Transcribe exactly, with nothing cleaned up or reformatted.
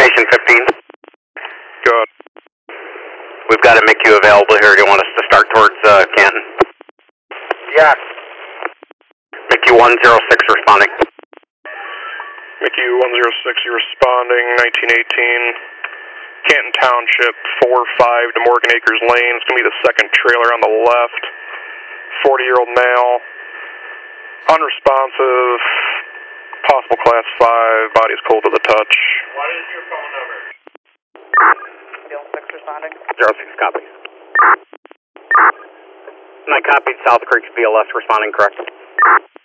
Station fifteen. Good. We've got a M I C U available here. Do you want us to start towards uh, Canton? Yeah. M I C U one zero six responding. M I C U one zero six, you're responding, nineteen eighteen, Canton Township, four five to Morgan Acres Lane. It's going to be the second trailer on the left. forty-year-old male, unresponsive, possible class five, body's cold to the touch. What is your phone number? zero six responding. zero six copies. And I copied South Creek B L S responding, correct?